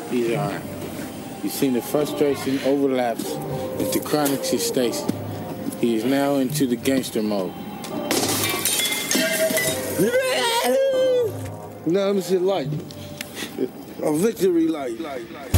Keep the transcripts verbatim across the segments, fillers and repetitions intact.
He's all right. You've seen the frustration overlaps into chronic gestation. He is now into the gangster mode. No, let me see light. A victory light. light, light.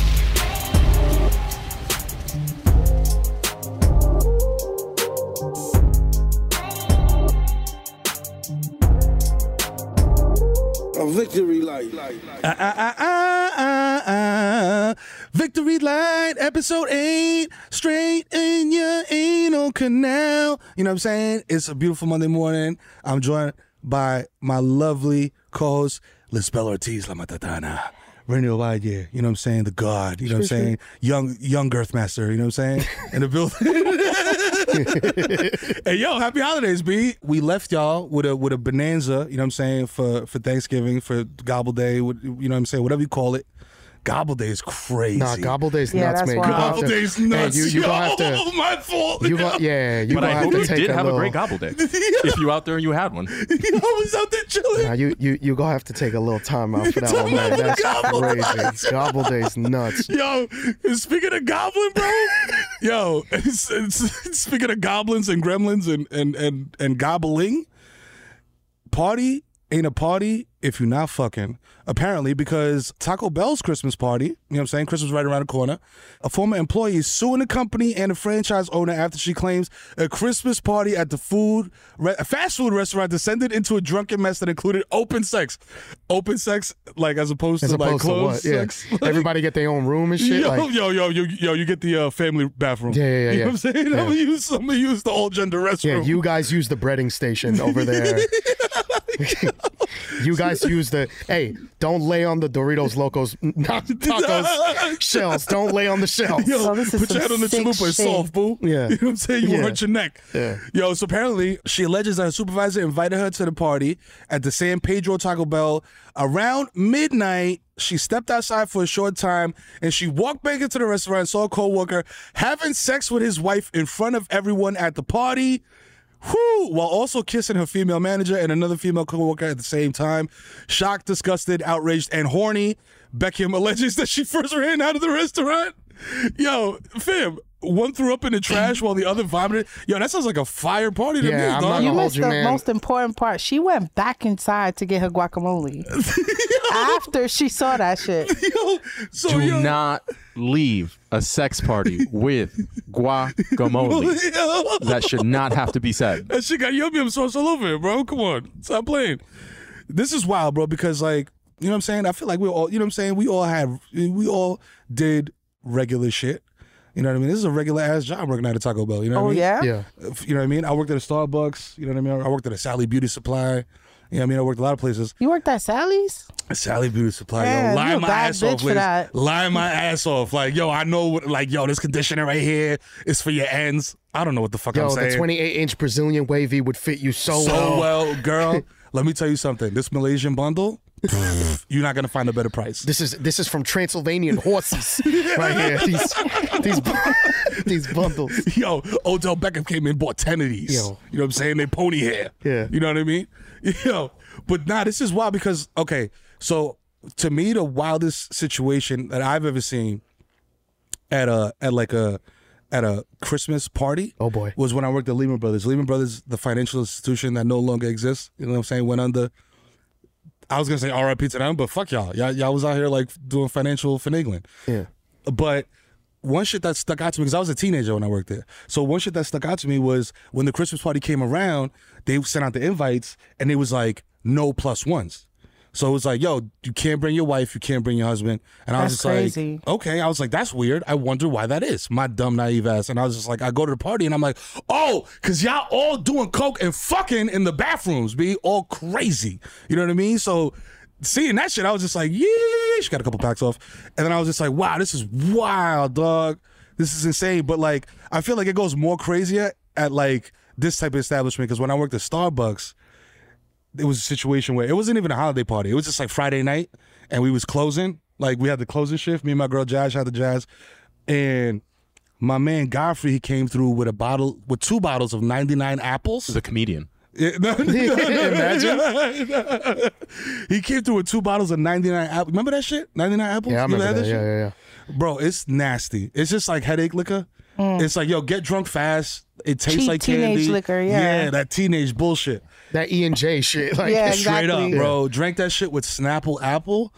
A victory light. Ah, ah, ah, ah, ah, ah. Victory light, episode eight, straight in your anal canal. You know what I'm saying? It's a beautiful Monday morning. I'm joined by my lovely co-host, Lisbel Ortiz, La Matatana. Renny Valle, you know what I'm saying? The God, you know what I'm saying? Young young Girthmaster, you know what I'm saying? In the building. Hey, yo, happy holidays, B. We left y'all with a with a bonanza, you know what I'm saying, for, for Thanksgiving, for Gobble Day, you know what I'm saying, whatever you call it. Gobble Day is crazy. Nah, Gobble Day's Yeah, nuts, that's man. wild. You gonna have Gobble to- Day's nuts. Hey, you, you yo, gonna have to. my fault. You go, yeah, you But gonna I have hope to you take did a have little. a great gobble day. If you out there, you had one. Yo, I was out there chilling. Nah, you you you gonna have to take a little time out for that one, man. That's Gobble crazy. Gobble Day's nuts. Yo, speaking of goblin, bro. Yo, it's, it's, speaking of goblins and gremlins and and and and gobbling, party ain't a party if you're not fucking. Apparently, because Taco Bell's Christmas party, you know what I'm saying? Christmas right around the corner. A former employee is suing the company and the franchise owner after she claims a Christmas party at the food, re- a fast food restaurant descended into a drunken mess that included open sex. Open sex, like as opposed As to like opposed to closed what? Yeah. sex. Everybody get their own room and shit. Yo, like, yo, yo, yo, yo, you get the uh, family bathroom. Yeah, yeah, yeah, You know yeah. what I'm saying? Yeah. I'm gonna use, I'm gonna use the all gender restroom. yeah, you guys use the breading station over there. You guys use the hey, don't lay on the Doritos Locos not tacos shells. Don't lay on the shells. Yo, So this is put your some head on the sick chalupa. It's shit. soft, boo. Yeah. You know what I'm saying? You Yeah. won't hurt your neck. Yeah. Yo, so apparently she alleges that her supervisor invited her to the party at the San Pedro Taco Bell around midnight. She stepped outside for a short time and she walked back into the restaurant and saw a co-worker having sex with his wife in front of everyone at the party. Whew, while also kissing her female manager and another female co-worker at the same time. Shocked, disgusted, outraged, and horny, Beckham alleges that she first ran out of the restaurant. Yo, fam, one threw up in the trash while the other vomited. Yo, that sounds like a fire party to Yeah, me, I'm dog. not You gonna hold missed you, the man. most important part. She went back inside to get her guacamole after she saw that shit. Yo, so Do yo, not leave a sex party with guacamole. yo, That should not have to be said. that shit got yum yum sauce all over it, bro. Come on, stop playing. This is wild, bro, because like, you know what I'm saying? I feel like we all, you know what I'm saying? We all had, we all did regular shit. You know what I mean? This is a regular ass job working at a Taco Bell. You know what Oh, I mean? yeah? Yeah. You know what I mean? I worked at a Starbucks. You know what I mean? I worked at a Sally Beauty Supply. You know what I mean? I worked a lot of places. You worked at Sally's? Sally Beauty Supply. Man, yo, you lying a my bad ass bitch off, for ladies. that. Lying my ass off. Like, yo, I know, what, like, yo, this conditioner right here is for your ends. I don't know what the fuck Yo, I'm the saying. twenty-eight inch Brazilian wavy would fit you so, so well. well, girl. Let me tell you something. This Malaysian bundle, you're not gonna find a better price. This is this is from Transylvanian horses right here. These these these bundles. Yo, Odell Beckham came in and bought ten of these. Yo. You know what I'm saying? They pony hair. Yeah. You know what I mean? Yo, but nah, this is wild because, okay, so to me, the wildest situation that I've ever seen at a, at like a, at a Christmas party. Oh, boy. Was when I worked at Lehman Brothers. Lehman Brothers, the financial institution that no longer exists. You know what I'm saying? Went under. I was gonna say R I P to them, but fuck y'all. Y'all, y'all was out here like doing financial finagling. Yeah. But one shit that stuck out to me, because I was a teenager when I worked there. So one shit that stuck out to me was when the Christmas party came around, they sent out the invites and it was like no plus ones. So it was like, yo, you can't bring your wife, you can't bring your husband. And I was That's just crazy. like, okay. I was like, that's weird. I wonder why that is. My dumb, naive ass. And I was just like, I go to the party and I'm like, oh, because y'all all doing coke and fucking in the bathrooms, be all crazy. You know what I mean? So seeing that shit, I was just like, yeah, she got a couple packs off. And then I was just like, wow, this is wild, dog. This is insane. But like, I feel like it goes more crazier at like this type of establishment, because when I worked at Starbucks, it was a situation where it wasn't even a holiday party. It was just like Friday night and we was closing. Like we had the closing shift. Me and my girl Jazz had the Jazz. And my man Godfrey, he came through with a bottle, with two bottles of ninety-nine apples. The comedian. Yeah, no, Imagine. He came through with two bottles of ninety-nine apple. Remember that shit? ninety-nine apples? Yeah, I You ever remember had that. Yeah, shit? yeah, yeah. Bro, it's nasty. It's just like headache liquor. It's like, yo, get drunk fast. It tastes Cheap like teenage candy. liquor, yeah. Yeah, that teenage bullshit. That E and J shit. Like, Yeah, Straight exactly. up, bro. Drank that shit with Snapple Apple.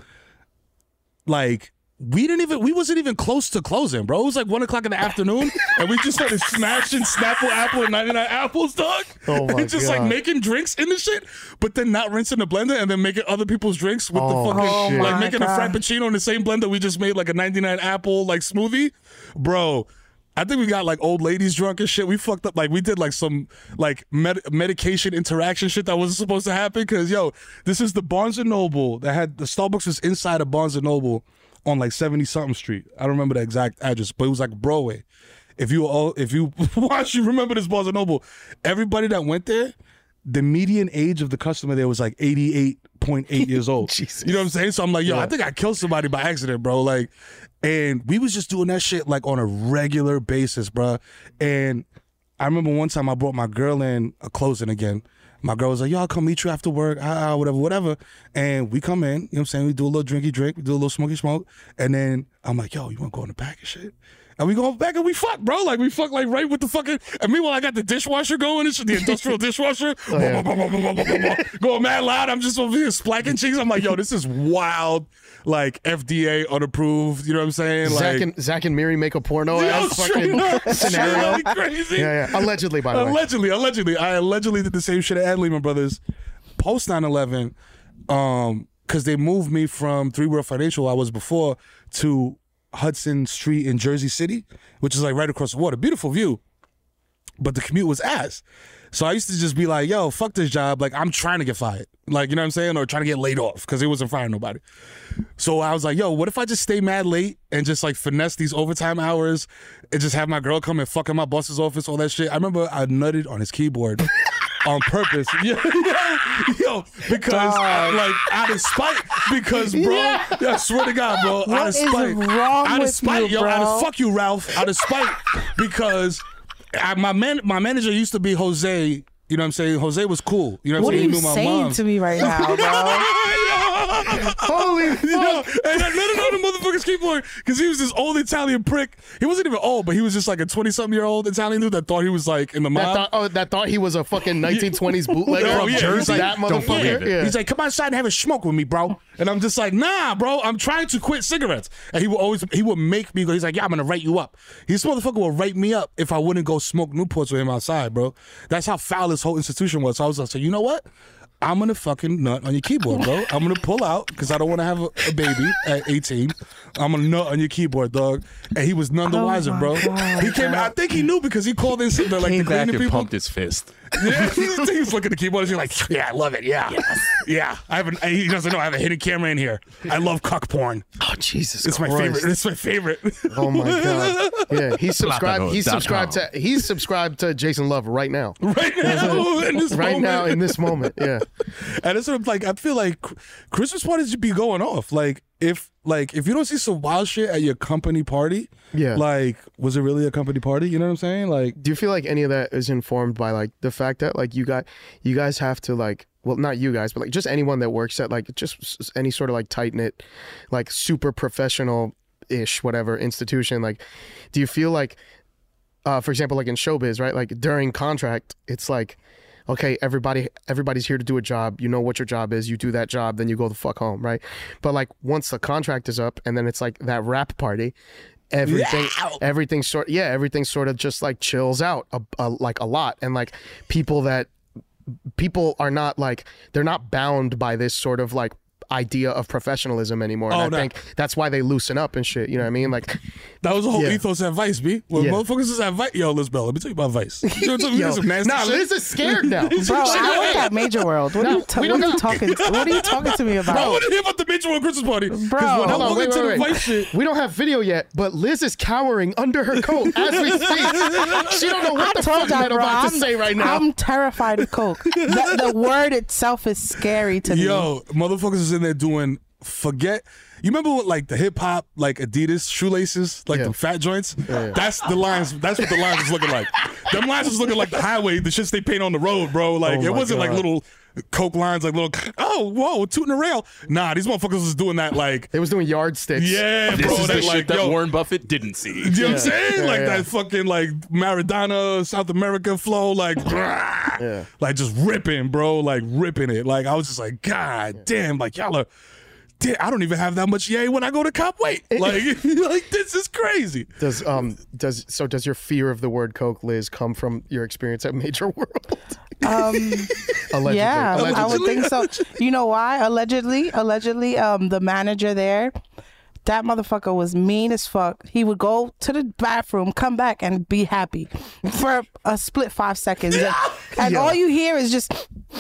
Like, we didn't even, we wasn't even close to closing, bro. It was like one o'clock in the afternoon, and we just started smashing Snapple Apple and ninety-nine apples, dog. Oh my and just God. like making drinks in the shit, but then not rinsing the blender and then making other people's drinks with Oh, the fucking, Oh like my making God. a Frappuccino in the same blender we just made like a ninety-nine apple like smoothie. Bro, I think we got like old ladies drunk and shit. We fucked up. Like we did like some like med- medication interaction shit that wasn't supposed to happen. Cause yo, this is the Barnes and Noble that had the Starbucks was inside of Barnes and Noble on like seventy something street. I don't remember the exact address, but it was like Broadway. If you all, if you watch, you remember this Barnes and Noble. Everybody that went there, the median age of the customer there was like eighty-eight point eight years old. Jesus. You know what I'm saying? So I'm like, yo, Yeah. I think I killed somebody by accident, bro. Like, and we was just doing that shit like on a regular basis, bro. And I remember one time I brought my girl in a closing again. My girl was like, yo, I'll come meet you after work, ah, ah, whatever, whatever. And we come in, you know what I'm saying? We do a little drinky drink, we do a little smoky smoke. And then I'm like, yo, you want to go in the back and shit? And we go back and we fuck, bro. Like, we fuck, like, right with the fucking... And meanwhile, I got the dishwasher going. It's the industrial dishwasher. yeah. Going mad loud. I'm just over here splacking cheeks. I'm like, yo, this is wild. Like, F D A unapproved. You know what I'm saying? Zach Like, and Zach and Miri make a porno yo, ass straight fucking up, scenario. straight up crazy. Yeah, yeah. Allegedly, by the way. Allegedly, allegedly. I allegedly did the same shit at Lehman Brothers post nine eleven um, because they moved me from Three World Financial, I was before, to Hudson Street in Jersey City, which is like right across the water. Beautiful view. But the commute was ass. So I used to just be like, yo, fuck this job. Like, I'm trying to get fired. Like, you know what I'm saying? Or trying to get laid off because it wasn't firing nobody. So I was like, yo, what if I just stay mad late and just like finesse these overtime hours and just have my girl come and fuck in my boss's office, all that shit? I remember I nutted on his keyboard on purpose. Yeah, yeah. Yo, because I, like out of spite. Because, bro, Yeah. I swear to God, bro, out What of is spite. wrong out of with spite, you, yo, out bro? of fuck you, Ralph. Out of spite. Because I, my man, my manager used to be Jose. You know what I'm saying? Jose was cool. You know what, What I'm are saying? you He knew my saying mom. to me right now, bro? Holy fuck. Yo, and I none of the motherfuckers keyboard because he was this old Italian prick. He wasn't even old, but he was just like a twenty-something year old Italian dude that thought he was like in the That mob. thought, oh, that thought he was a fucking nineteen twenties bootlegger Oh, from yeah, Jersey. he's like, that don't motherfucker. believe it. Yeah. He's like, come outside and have a smoke with me, bro. And I'm just like, nah, bro, I'm trying to quit cigarettes. And he would always, he would make me go, he's like, yeah, I'm going to write you up. This motherfucker will write me up if I wouldn't go smoke Newports with him outside, bro. That's how foul this whole institution was. So I was like, so you know what? I'm going to fucking nut on your keyboard, bro. I'm going to pull out because I don't want to have a, a baby at eighteen. I'm going to nut on your keyboard, dog. And he was none the Oh wiser, my bro. God. He came, I think he knew because he called in some, like, Came the back cleaning and people. pumped his fist. Yeah, he's looking at the keyboard and he's like, yeah, I love it. Yeah. Yeah. I haven't, he doesn't know I have a hidden camera in here. I love cuck porn. Oh, Jesus It's my Christ. favorite. It's my favorite. Oh my god! Yeah, he's subscribed. Platanos He's dot subscribed com. to. He's subscribed to Jason Love right now. right now, in this Right moment. now, in this moment. Yeah. And it's sort of like, I feel like cr- Christmas parties should be going off. Like, if like if you don't see some wild shit at your company party, Yeah. like, was it really a company party? You know what I'm saying? Like, Do you feel like any of that is informed by like the fact that like you got you guys have to like well not you guys but like just anyone that works at like just s- any sort of like tight knit like super professional ish whatever institution, like do you feel like uh for example like in showbiz, right, like during contract it's like okay, everybody everybody's here to do a job, you know what your job is, you do that job, then you go the fuck home, right? But like once the contract is up and then it's like that rap party, everything everything sort yeah everything sort of just like chills out a, a, like a lot, and like people that people are not like they're not bound by this sort of like idea of professionalism anymore, and Oh, I no. think that's why they loosen up and shit, you know what I mean? Like that was the whole Yeah. ethos at Vice, B. When Yeah. motherfuckers is at Vice, yo, Liz Bell, let me tell you about Vice. You know, yo, some nasty nah shit. Liz is scared now. Bro, I work at Major World. What, are, No, you ta- we what don't are you got- talking? What are you talking to me about? I want to hear about the Major World Christmas party. 'Cause Bro. when I Hold on, walk wait, into wait, the wait. Vice shit, We don't have video yet, but Liz is cowering under her coat as we speak. She don't know what I the fuck told y'all, I'm bro. about I'm, to say right now. I'm terrified of coke. the, the word itself is scary to me. yo, motherfuckers is in there doing forget. You remember what like the hip hop like Adidas shoelaces, like Yeah. the fat joints? yeah. That's the lines. That's what the lines is looking like. them lines was looking like the highway, the shits they paint on the road, bro. Like Oh it my wasn't like God. little coke lines, like little. Oh, whoa, tooting the rail. Nah, these motherfuckers was doing that like. They was doing yardsticks. Yeah, This bro. is That the like shit that yo, Warren Buffett didn't see. you know what I'm Yeah. saying? Yeah, like yeah. that fucking like Maradona, South America flow, like, Yeah. like just ripping, bro, like ripping it. Like I was just like, God damn, like y'all are. Damn, I don't even have that much yay when I go to cop weight. Like, like this is crazy. Does um does so does your fear of the word coke, Liz, come from your experience at Major World? Um, Allegedly. yeah, Allegedly. I would think so. You know why? Allegedly, allegedly, um, the manager there, that motherfucker was mean as fuck. He would go to the bathroom, come back, and be happy for a split five seconds, and, and Yeah. all you hear is just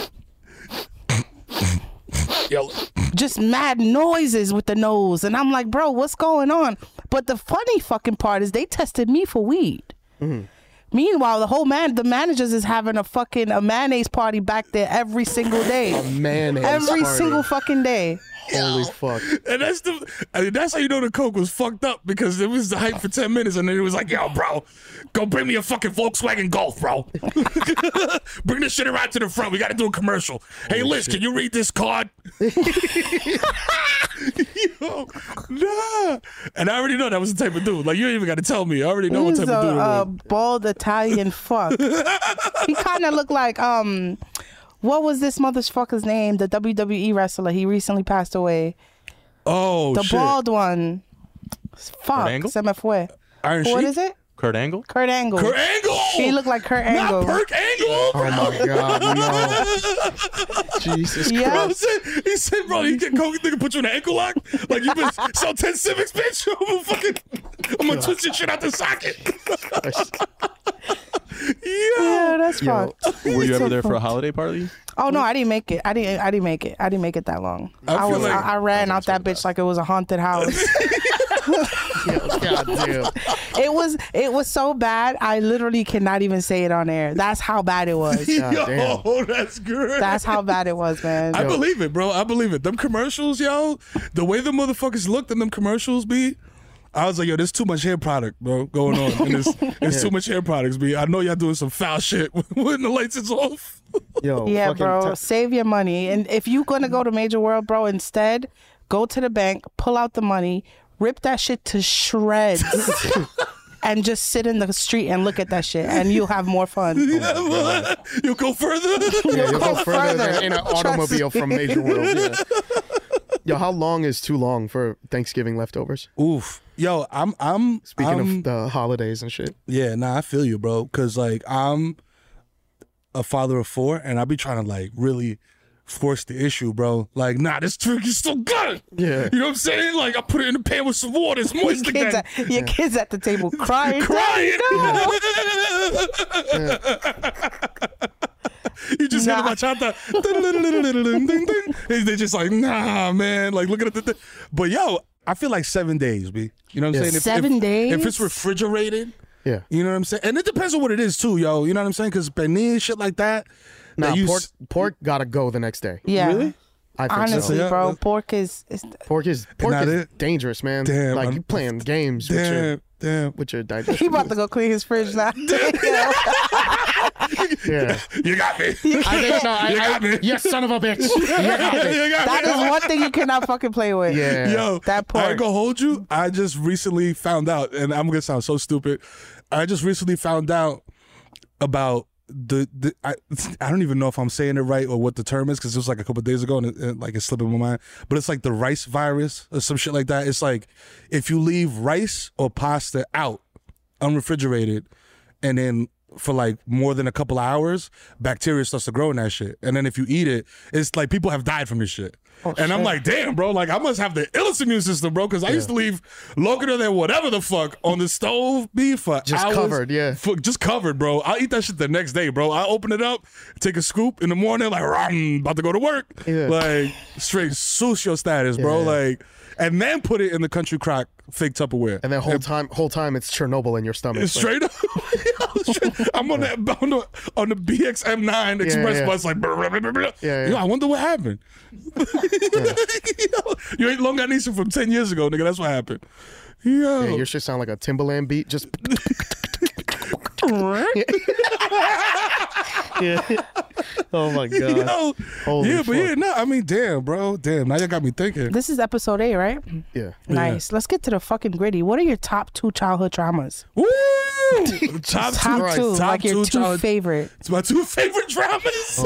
Yo, just mad noises with the nose, and I'm like, bro, what's going on? But the funny fucking part is they tested me for weed. Meanwhile, the whole man, the managers is having a fucking a mayonnaise party back there every single day, Mayonnaise every party. single fucking day. Holy fuck. and that's the, I mean, that's how you know the coke was fucked up because it was the hype for ten minutes, and then it was like, yo, bro, go bring me a fucking Volkswagen Golf, bro. Bring this shit around to the front. We got to do a commercial. Hey, Liz, can you read this card? Yo, nah. And I already know that was the type of dude. Like, you ain't even got to tell me. I already know what He's type a, of dude it a was. bald Italian fuck. He kind of looked like um, what was this motherfucker's name? The W W E wrestler. He recently passed away. Oh, The shit. bald one. Fuck. Angle? Se me fue. Iron What Sheik? is it? Kurt Angle? Kurt Angle. Kurt Angle. He looked like Kurt Angle. Not Perk Angle. Oh my god, no. Jesus Yeah. Bro, Christ. said, he said, bro, he can coke nigga put you in an ankle lock. Like you been sell ten Civics, bitch. I'm gonna fucking, I'm gonna twist your shit out the socket. Yeah, Yeah. that's Yo. fucked. Were you So ever there for a fucked. holiday party? Oh no, I didn't make it. I didn't. I didn't make it. I didn't make it that long. I I, feel was. like- I, I ran out that bitch like it was a haunted house. God damn. It was. It was so bad. I literally cannot even say it on air. That's how bad it was. God Yo, damn. that's good. That's how bad it was, man. I believe it, bro. I believe it. Them commercials, yo, the way the motherfuckers looked in them commercials, be. I was like, yo, there's too much hair product, bro, going on. And there's, there's too much hair products, B. I know y'all doing some foul shit when the lights is off. Yo, Yeah, fucking bro. t- Save your money, and if you gonna go to Major World, bro, instead go to the bank, pull out the money, rip that shit to shreds. And just sit in the street and look at that shit, and you'll have more fun. You'll go further. yeah, you'll go Go further further. than in an Trust automobile me. from Major World. Yeah. Yo, how long is too long for Thanksgiving leftovers? Oof. Yo, I'm, I'm, Speaking I'm, of the holidays and shit. yeah, nah, I feel you, bro. Cause like I'm a father of four, and I be trying to like really force the issue, bro. Like, nah, this turkey's still good. Yeah. You know what I'm saying? Like, I put it in the pan with some water. It's Your moist kids, again. at, your kids at the table crying. Crying. No. You just hear Nah. the bachata. They're just like, nah, man. Like, looking at the thing. But yo, I feel like seven days, B. You know what I'm Yeah. saying? If- Seven if, days? If it's refrigerated, Yeah. you know what I'm saying? And it depends on what it is, too, yo. You know what I'm saying? Because pernil, shit like that. Nah, that you pork s- pork gotta go the next day. Yeah. Really? I think Honestly, so. Yeah. bro, pork is. is Pork is pork Not is it? dangerous, man. Damn, like I'm- you playing games with your Damn, damn. with your he digestion. about to go clean his fridge now. Yeah. You got me. I think no, I, You I, got me. you son of a bitch. You got me. You got That me. is one thing you cannot fucking play with. Yeah. Yo, That I pork. ain't gonna hold you. I just recently found out, and I'm gonna sound so stupid. I just recently found out about the, the I, I don't even know if I'm saying it right or what the term is because it was like a couple of days ago and, it, and like it's slipping my mind. But it's like the rice virus or some shit like that. It's like if you leave rice or pasta out unrefrigerated, and then for like more than a couple of hours, bacteria starts to grow in that shit. And then if you eat it, it's like people have died from this shit. and I'm shit. like, damn, bro, like I must have the illest immune system, bro, because I used to leave longer than whatever the fuck on the stove beef for Just hours. covered, yeah. For, just covered, bro. I'll eat that shit the next day, bro. I open it up, take a scoop in the morning, like, I'm about to go to work. Yeah. Like, straight sucio status, bro. Yeah. Like, and then put it in the country crock fake Tupperware. And then whole time whole time it's Chernobyl in your stomach. It's Like, straight up. Straight- I'm on the on the on the B X M nine express yeah. bus, like, brr, brr, brr, brr. Yeah, Yo, yeah. I wonder what happened. Yo, you ain't long Anisha from ten years ago, nigga. That's what happened. Yo. yeah, your shit sound like a Timbaland beat. Just Yeah. Oh my god. Yo, Holy yeah, but fuck. yeah, no, I mean, damn, bro, damn. Now you got me thinking. This is episode eight, right? Yeah. Nice. Let's get to the fucking gritty. What are your top two childhood traumas? Woo! Top two, Top Christ. two, top like your two two childhood- favorite. It's my two favorite traumas.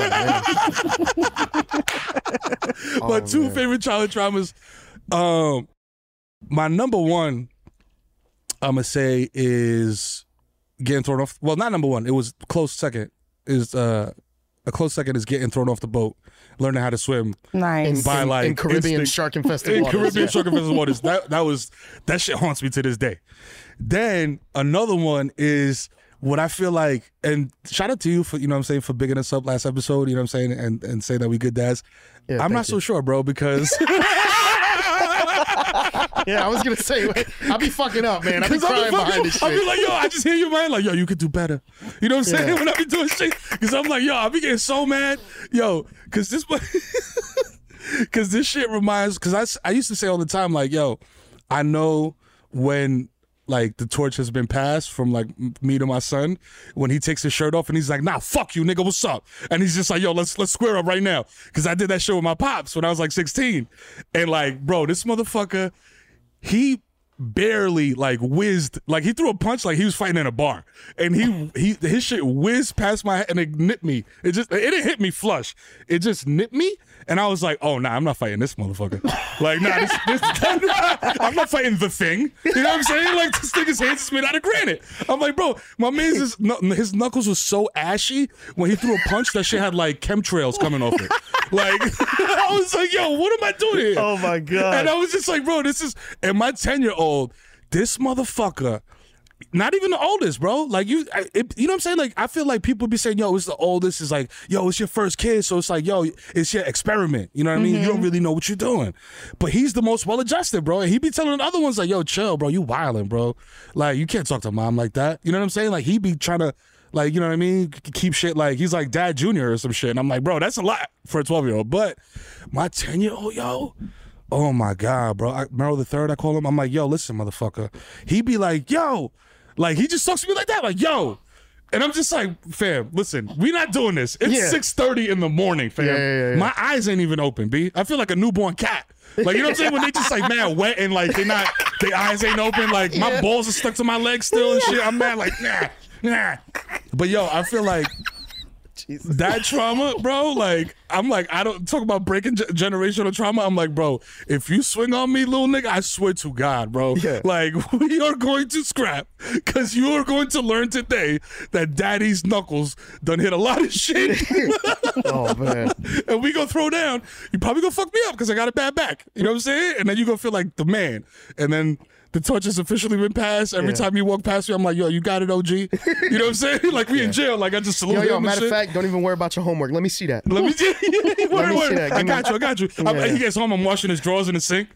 my Oh, two man. favorite childhood traumas. Um, my number one, I'm gonna say, is getting thrown off. Well, not number one. It was close second. Is uh, a close second is getting thrown off the boat, learning how to swim Nice. by like in Caribbean instinct. shark infested in waters. Caribbean yeah. shark infested waters. That that was that shit haunts me to this day. Then another one is what I feel like, and shout out to you for, you know what I'm saying, for bigging us up last episode, you know what I'm saying, and, and saying that we good dads. Yeah, I'm thank not you. so sure, bro, because Yeah, I was gonna say, wait, I'll be fucking up, man. I'll be Cause I'll crying be behind fucking, this I'll be shit. like, yo, I just hear you, man. Like, yo, you could do better. You know what I'm saying? Yeah. When I be doing shit, because I'm like, yo, I be getting so mad, yo, because this, because this shit reminds, because I, s- I used to say all the time, like, yo, I know when like the torch has been passed from like m- me to my son, when he takes his shirt off and he's like, nah, fuck you, nigga, what's up? And he's just like, yo, let's let's square up right now, because I did that shit with my pops when I was like sixteen, and like, bro, this motherfucker, he barely like whizzed, like he threw a punch like he was fighting in a bar, and he he his shit whizzed past my head and it nipped me. It just it didn't hit me flush. It just nipped me, and I was like, oh nah, I'm not fighting this motherfucker. Like nah, this, this I'm not fighting the thing. You know what I'm saying? Like this nigga's hands is made out of granite. I'm like, bro, my man's his, his knuckles was so ashy when he threw a punch that shit had like chemtrails coming off it. Like I was like, yo, what am I doing here? Oh my god. And I was just like, bro, this is, and my ten year old, this motherfucker, not even the oldest, bro. Like you, I, it, you know what I'm saying? Like I feel like people be saying, yo, it's the oldest. It's like, yo, it's your first kid, so it's like, yo, it's your experiment. You know what I mean? You don't really know what you're doing. But he's the most well adjusted, bro. And he be telling the other ones like, yo, chill, bro. You wildin', bro. Like you can't talk to mom like that. You know what I'm saying? Like he be trying to. Like, you know what I mean? Keep shit like, he's like Dad Junior or some shit. And I'm like, bro, that's a lot for a twelve-year-old. But my ten-year-old, yo, oh my God, bro. I, Merrill the third, I call him. I'm like, yo, listen, motherfucker. He be like, yo. Like, he just talks to me like that. Like, yo. And I'm just like, fam, listen, we not doing this. It's Yeah. six thirty in the morning, fam. Yeah, yeah, yeah. My eyes ain't even open, B. I feel like a newborn cat. Like, you know what I'm saying? When they just like mad wet and like they not, their eyes ain't open. Like, my Yeah. balls are stuck to my legs still and shit. I'm mad like, nah, nah. But yo, I feel like Jesus. that trauma, bro, like, I'm like, I don't talk about breaking ge- generational trauma. I'm like, bro, if you swing on me, little nigga, I swear to God, bro. Yeah. Like, we are going to scrap because you are going to learn today that daddy's knuckles done hit a lot of shit. Oh man. And we gonna throw down. You probably gonna fuck me up because I got a bad back. You know what I'm saying? And then you gonna feel like the man. And then the torch has officially been passed. Every Yeah. time you walk past me, I'm like, yo, you got it, O G. You know what I'm saying? Like we in jail. Like I just salute Yo, him yo, and matter shit. of fact, don't even worry about your homework. Let me see that. Let me see. Word, me word. see that. I Give me- got you. I got you. I'm- Yeah. he gets home. I'm washing his drawers in the sink.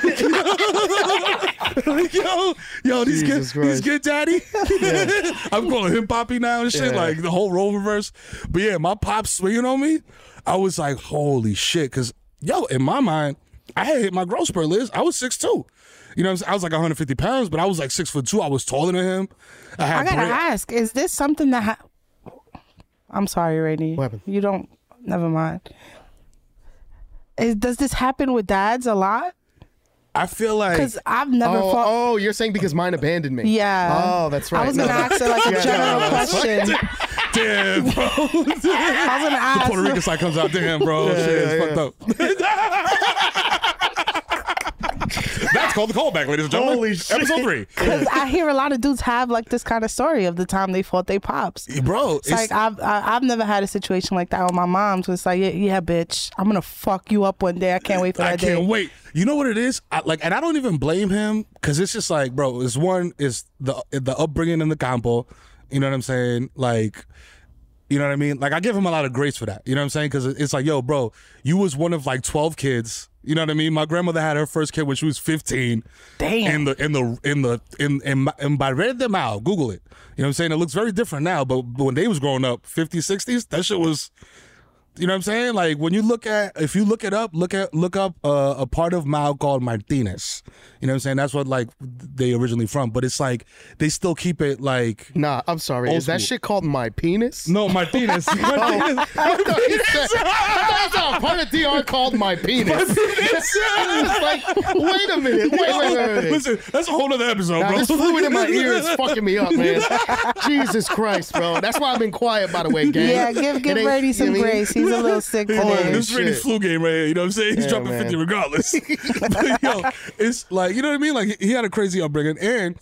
Like, yo, yo, these good, Jesus these Christ. good, daddy. I'm calling him Poppy now and shit. Yeah. Like the whole role reverse. But yeah, my pop swinging on me. I was like, holy shit, because yo, in my mind, I had hit my growth spurt, Liz. I was six two. You know what I'm saying? I was like one hundred fifty pounds, but I was like six foot two. I was taller than him. I had I gotta braid- ask, is this something that ha- I'm sorry, Rainey. What happened? You don't never mind. Is, does this happen with dads a lot? I feel like Because I've never Oh, fought. oh, you're saying because mine abandoned me. Yeah. Oh, that's right. I was gonna No. ask her like a Yeah, general no, that's question. damn, bro. I was gonna The ask. Puerto Rican side comes out, damn, bro. Yeah, Shit is yeah, fucked up. That's called the callback, ladies and gentlemen. Holy shit. Episode three. Because I hear a lot of dudes have like this kind of story of the time they fought their pops. Bro, It's like I've I, I've never had a situation like that with my mom. So it's like, yeah, yeah, bitch, I'm gonna fuck you up one day. I can't wait for that I can't day. wait. You know what it is? I, like, and I don't even blame him because it's just like, bro, it's one is the the upbringing in the campo. You know what I'm saying? Like, you know what I mean? Like, I give him a lot of grace for that. You know what I'm saying? Because it's like, yo, bro, you was one of like twelve kids. You know what I mean? My grandmother had her first kid when she was fifteen. Damn. In the in the in the in in, in Barret de Mao, Google it. You know what I'm saying? It looks very different now, but, but when they was growing up, fifties, sixties, that shit was You know what I'm saying? Like when you look at, if you look it up, look at look up uh, a part of Mao called Martinez. You know what I'm saying? That's what like they originally from, but it's like they still keep it like. Nah, I'm sorry. Old Is that school. shit called My Penis? No, Martinez. Martinez. I thought you said- I thought a part of D R called My Penis. It's like, wait a minute. Wait, wait, wait, wait. Listen, that's a whole other episode, Now, bro. this fluid in my ear is fucking me up, man. Jesus Christ, bro. That's why I've been quiet, by the way, gang. Yeah, give give It ain't- Brady some you know what I mean? grace. He's a little sick Holy today. This is Randy's shit. flu game right here. You know what I'm saying? He's Yeah, dropping man. fifty regardless. But, yo, it's like, you know what I mean? Like, he had a crazy upbringing. And,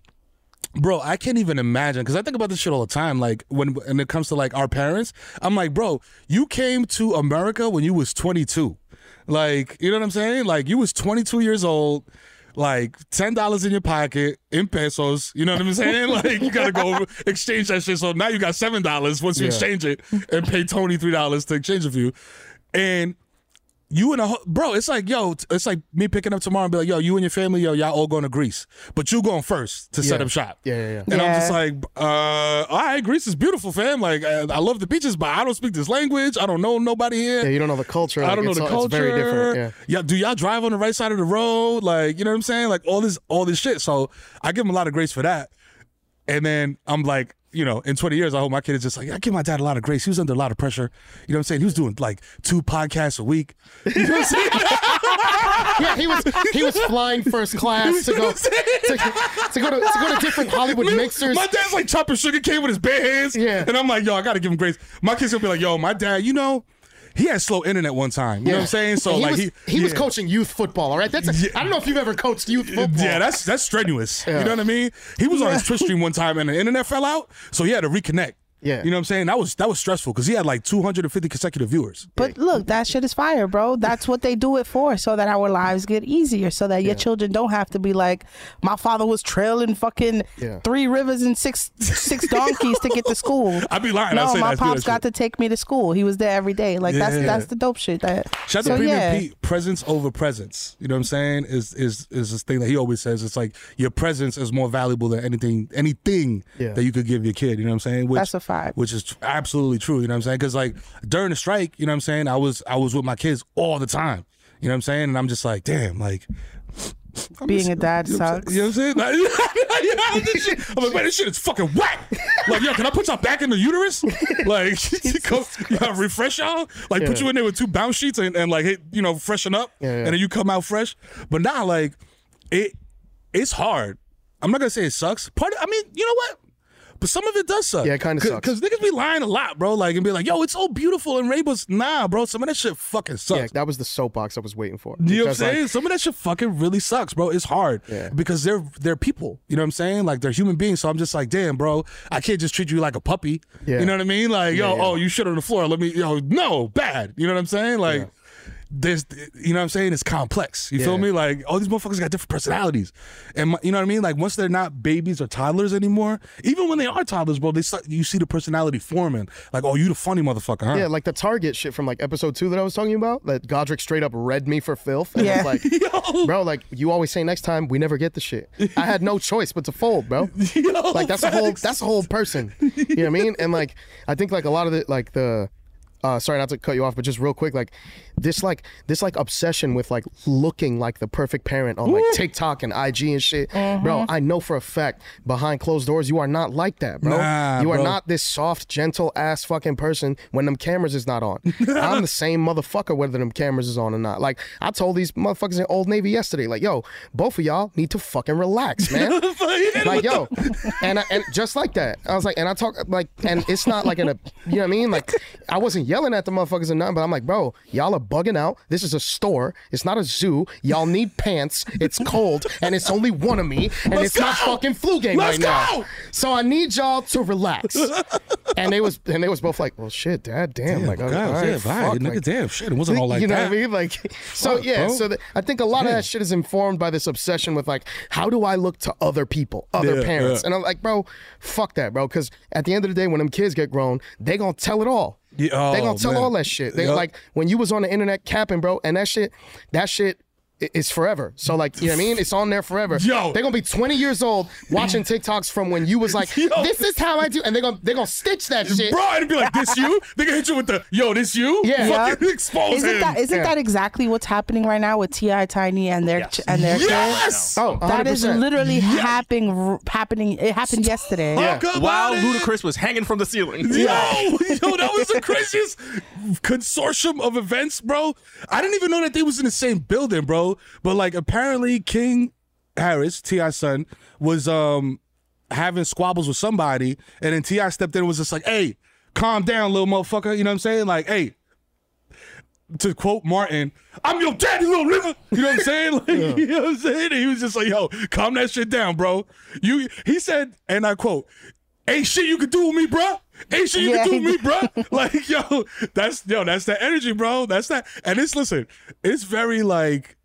bro, I can't even imagine, because I think about this shit all the time. Like, when, when it comes to, like, our parents, I'm like, bro, you came to America when you was twenty-two. Like, you know what I'm saying? Like, you was twenty-two years old. Like ten dollars in your pocket in pesos, you know what I'm saying? Like you gotta go exchange that shit. So now you got seven dollars once you Yeah. exchange it and pay Tony three dollars to exchange it for you. And you and a ho- bro, it's like yo, t- it's like me picking up tomorrow and be like, yo, you and your family, yo, y'all all going to Greece, but you going first to set Yeah. up shop. Yeah, yeah, yeah. And I'm Yeah. just like, uh, all right, Greece is beautiful, fam. Like I, I love the beaches, but I don't speak this language. I don't know nobody here. Yeah, you don't know the culture. I Like, don't know it's the all- culture. It's very different. Yeah. Do y'all drive on the right side of the road? Like, you know what I'm saying? Like all this, all this shit. So I give him a lot of grace for that. And then I'm like, you know, in twenty years, I hope my kid is just like, I give my dad a lot of grace. He was under a lot of pressure. You know what I'm saying? He was doing like two podcasts a week. You know what I'm saying? Yeah, he was he was flying first class to go to, to go to to go to different Hollywood mixers. My dad's like chopping sugar cane with his bare hands. Yeah. And I'm like, yo, I gotta give him grace. My kid's gonna be like, yo, my dad, you know, he had slow internet one time. You know what I'm saying? So And he like was, he he was yeah. coaching youth football. All right, that's a, Yeah. I don't know if you've ever coached youth football. Yeah, that's that's strenuous. Yeah. You know what I mean? He was on his Twitch stream one time and the internet fell out, so he had to reconnect. Yeah. You know what I'm saying? That was that was stressful because he had like two hundred fifty consecutive viewers. But look, that shit is fire, bro. That's what they do it for, so that our lives get easier, so that your children don't have to be like, my father was trailing fucking Yeah. three rivers and six six donkeys to get to school. I'd be lying. No, I'd say my that. I'd do pops that got shit. to take me to school. He was there every day. Like that's Yeah. that's the dope shit. That Shout out so to Premium yeah. Pete. Presence over presence. You know what I'm saying? Is is is this thing that he always says. It's like your presence is more valuable than anything anything Yeah. that you could give your kid. You know what I'm saying? Which, That's a fact. Which is absolutely true. You know what I'm saying? Because like during the strike, you know what I'm saying? I was I was with my kids all the time. You know what I'm saying? And I'm just like, damn, like. I'm Being just- a dad you know what I'm sucks. saying? You know what I'm saying? Like, you know, this shit- I'm like, man, this shit is fucking whack. Like, yo, can I put y'all back in the uterus? Like, go, yeah, refresh y'all? Like, put Yeah. you in there with two bounce sheets and, and like, hit, you know, freshen up. Yeah, yeah. And then you come out fresh. But now, like, it it's hard. I'm not going to say it sucks. Part of, I mean, you know what? But some of it does suck. Yeah, it kinda sucks. Because niggas be lying a lot, bro. Like, and be like, yo, it's all beautiful and rainbows. Nah, bro. Some of that shit fucking sucks. Yeah, that was the soapbox I was waiting for. You know what I'm Because, like, saying? Some of that shit fucking really sucks, bro. It's hard Yeah. because they're they're people. You know what I'm saying? Like they're human beings. So I'm just like, damn, bro, I can't just treat you like a puppy. Yeah. You know what I mean? Like, yo, Yeah, yeah. oh, you shit on the floor. Let me, yo, no, bad. You know what I'm saying? Like. Yeah. There's, you know what I'm saying? It's complex. You feel Yeah. me? Like, all these motherfuckers got different personalities. And, my- you know what I mean? Like, once they're not babies or toddlers anymore, even when they are toddlers, bro, they start, you see the personality forming. Like, oh, you the funny motherfucker, huh? Yeah, like the Target shit from like episode two that I was talking about, that Godric straight up read me for filth. And Yeah. was like, Yo. bro, like you always say next time we never get the shit. I had no choice but to fold, bro. Yo, Like that's a whole facts. that's a whole person. You know what I mean? And like I think like a lot of the like the uh sorry not to cut you off, but just real quick, like this like this like obsession with like looking like the perfect parent on like TikTok and I G and shit. Bro, I know for a fact behind closed doors you are not like that, bro. Nah, you are bro. not this soft, gentle ass fucking person when them cameras is not on. I'm the same motherfucker whether them cameras is on or not. Like I told these motherfuckers in Old Navy yesterday, like, yo, both of y'all need to fucking relax, man. Like yo, and I, and just like that, I was like, and I talk like, and it's not like in a, you know what I mean? Like, I wasn't yelling at the motherfuckers or nothing, but I'm like, bro, y'all are bugging out. This is a store. It's not a zoo. Y'all need pants. It's cold, and it's only one of me, and Let's it's not go. fucking flu game Let's right now. go. So I need y'all to relax. And they was, and they was both like, well, shit, dad, damn, Damn, like, God, all right, yeah, fuck, right, nigga, like, damn, shit, it wasn't all like you know that. what I mean? Like, so Fuck, yeah, bro. so the, I think a lot of Yeah. that shit is informed by this obsession with like, how do I look to other people, other Yeah, parents? yeah. And I'm like, bro, fuck that, bro, because at the end of the day, when them kids get grown, they gonna tell it all. Yeah, they oh, gonna tell man. all that shit. They Yup. like when you was on the internet capping, bro, and that shit, that shit is forever. So like, you know what I mean? It's on there forever. Yo. They're gonna be twenty years old watching TikToks from when you was like, Yo. this is how I do, and they're gonna they're gonna stitch that shit. Bro, it'd be like, this you? They can hit you with the, yo, this you? Yeah. Fucking Yeah. expose Isn't him. that isn't Yeah. that exactly what's happening right now with T I Tiny and their Yes. and their kids? Yes! Oh, That is one hundred percent. literally happening. Happening. It happened yesterday. Yeah. Talk about While it. Ludacris was hanging from the ceiling. Yo, yo, that was the craziest consortium of events, bro. I didn't even know that they was in the same building, bro. But like, apparently, King Harris, T I's son, was um having squabbles with somebody, and then T I stepped in and was just like, "Hey, calm down, little motherfucker." You know what I'm saying? Like, hey. To quote Martin, I'm your daddy, little nigga. You know what I'm saying? Like, yeah. You know what I'm saying? And he was just like, yo, calm that shit down, bro. You, he said, and I quote, ain't shit you can do with me, bro. Ain't shit you Yeah, can do he with me, bro. Like, yo, that's, yo, that's that energy, bro. That's that. And it's, listen, it's very like,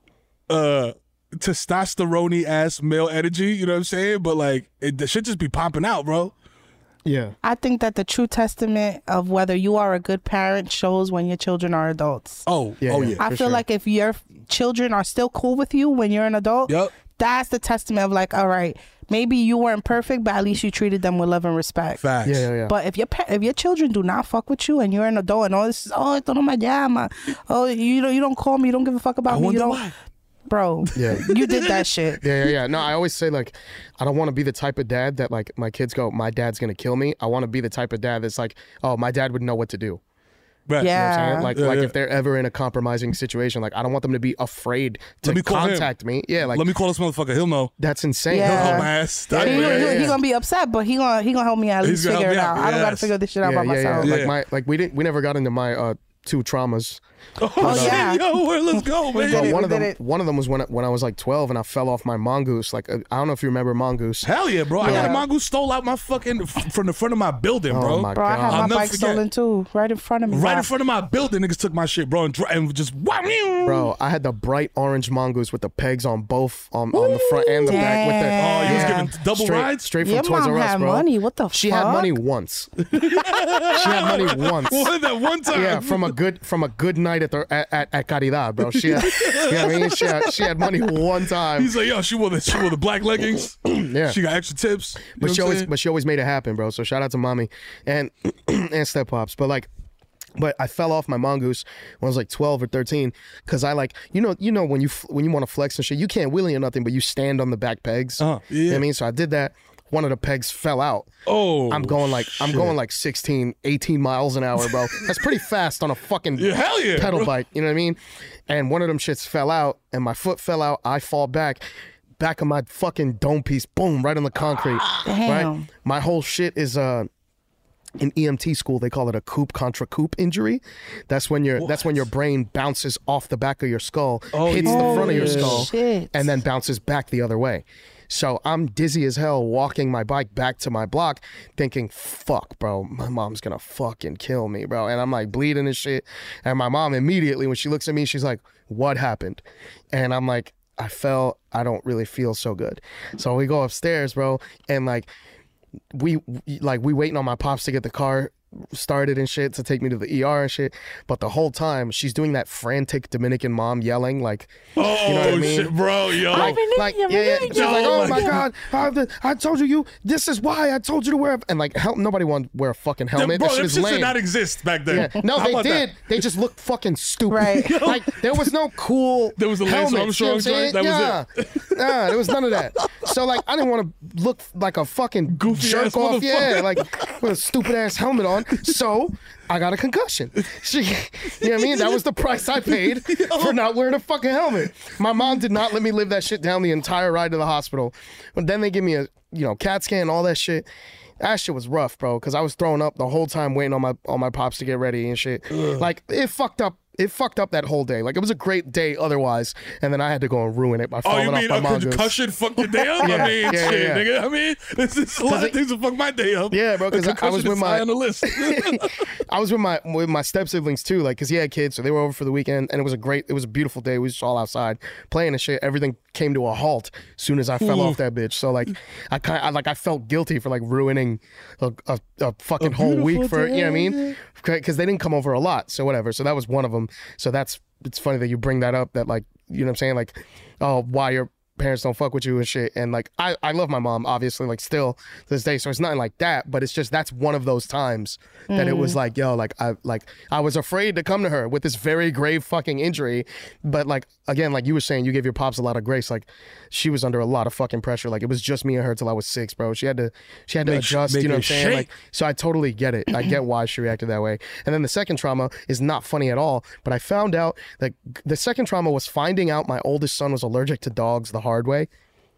uh, testosterone ass male energy, you know what I'm saying? But like, it, the shit just be popping out, bro. Yeah. I think that the true testament of whether you are a good parent shows when your children are adults. Oh, Yeah, oh yeah. yeah. I for feel sure. like if your children are still cool with you when you're an adult, Yep. that's the testament of like, all right, maybe you weren't perfect, but at least you treated them with love and respect. Facts. Yeah, yeah, yeah. But if your pa- if your children do not fuck with you and you're an adult and all this is, oh, esto no me llama, oh, you don't you don't call me, you don't give a fuck about I me, you wonder don't, why. bro, Yeah. you did that shit. Yeah, yeah, yeah. No, I always say like, I don't want to be the type of dad that like my kids go, my dad's gonna kill me. I want to be the type of dad that's like, oh, my dad would know what to do. Right. You know what I'm Yeah. saying? Like, Yeah, like yeah. if they're ever in a compromising situation, like I don't want them to be afraid to Let me call him. contact me. Yeah, like Let me call this motherfucker. He'll know. that's insane. Yeah. Oh, my ass. Yeah, He, yeah, he- yeah, he yeah. gonna be upset, but he gonna he gonna help me at He's least gonna figure it help out. me out. I don't gotta Yes. figure this shit out Yeah, by yeah, yeah. myself. Yeah. Like my, like we didn't, we never got into my uh two traumas. Oh, shit, yeah. yo, where, let's go, man. did But it, one we of them, did it. one of them was when I- when I was like twelve and I fell off my mongoose. Like uh, I don't know if you remember mongoose. Hell yeah, bro. I got a Yeah. mongoose stole out my fucking, f- from the front of my building, Oh bro. my Bro, I had God. I'll my never bike forget. stolen too, right in front of me. Right Wow. in front of my building, niggas took my shit, bro, and, dr- and just, wow, Bro, I had the bright orange mongoose with the pegs on both on, on the front and the back. With the, Oh, you was Yeah. giving double straight, rides? straight from Your Toys mom R Us, had bro. money. What the She fuck? had money once. she had money once. What, that one time? Yeah, from a good from a good night at the at, at, at Caridad, bro. She had, you know what I mean? She had, she had money one time. He's like, yo, she wore the, she wore the black leggings. Yeah. She got extra tips. You know But what she I'm always saying? but she always made it happen, bro. So shout out to mommy and and step pops. But like but I fell off my mongoose when I was like twelve or thirteen because I like you know you know when you f- when you want to flex and shit you can't wheelie or nothing but you stand on the back pegs. Uh-huh, You know yeah. what I mean? So I did that. One of the pegs fell out. Oh, I'm going like I'm shit. going like sixteen, eighteen miles an hour, bro. That's pretty fast on a fucking Yeah, hell yeah, pedal bro. bike. You know what I mean? And one of them shits fell out, and my foot fell out. I fall back, back of my fucking dome piece, boom, right on the concrete. Damn. Right? My whole shit is uh. In E M T school, they call it a coupe contra coupe injury. That's when your that's when your brain bounces off the back of your skull, Oh, hits yeah. the front of your Holy skull, shit. and then bounces back the other way. So I'm dizzy as hell walking my bike back to my block, thinking, "Fuck, bro, my mom's gonna fucking kill me, bro." And I'm like bleeding and shit. And my mom immediately, when she looks at me, she's like, "What happened?" And I'm like, "I fell. I don't really feel so good." So we go upstairs, bro, and like. we like we waiting on my pops to get the car started and shit to take me to the E R and shit. But the whole time she's doing that frantic Dominican mom yelling like, Oh, you know what I mean? shit, bro, yo. Like, like, yeah, yeah. She's Oh like, oh my my god, uh, the- I told you, you. This is why I told you to wear. A, and like, hell, nobody wanted to wear a fucking helmet. bro, that shit them is shits lame. did not exist back then. Yeah. No, How they about did. that? They just looked fucking stupid. Right. Like there was no cool. There was a Lance helmets, you know Armstrong what I'm joint, that saying? Yeah. Nah, there was none of that. So like, I didn't want to look like a fucking Goofy jerk ass off. Yeah, motherfucker. like with a stupid ass helmet on. So I got a concussion. She, you know what I mean? That was the price I paid for not wearing a fucking helmet. My mom did not let me live that shit down the entire ride to the hospital. But then they give me a, you know, CAT scan, all that shit. That shit was rough, bro, because I was throwing up the whole time waiting on my on my pops to get ready and shit. Like it fucked up. It fucked up that whole day. Like it was a great day otherwise, and then I had to go and ruin it by Oh, falling you off mean my a mongoose. concussion fucked your day up? Yeah, I mean, yeah, yeah, shit, yeah. nigga. I mean, this is a lot of things that fuck my day up. Yeah, bro, 'cause A I- I was concussion with is my- high on the list. I was with my with my step siblings too, like, cause he had kids, so they were over for the weekend, and it was a great, it was a beautiful day. We was all outside playing and shit. Everything came to a halt as soon as I fell off that bitch. So like, I kind, I like, I felt guilty for like ruining a, a, a fucking whole week for, you know what I mean? Because they didn't come over a lot, so whatever. So that was one of them. So that's it's funny that you bring that up. That like, you know what I'm saying? Like, oh, why your parents don't fuck with you and shit. And like, I, I love my mom, obviously, like still to this day. So it's nothing like that, but it's just, that's one of those times that mm. it was like, yo, like I, like I was afraid to come to her with this very grave fucking injury. But like, again, like you were saying, you gave your pops a lot of grace. Like she was under a lot of fucking pressure. Like it was just me and her till I was six, bro. She had to, she had to make, adjust, you know what I'm saying? Shake. Like, so I totally get it. I get why she reacted that way. And then the second trauma is not funny at all, but I found out that the second trauma was finding out my oldest son was allergic to dogs the hard way.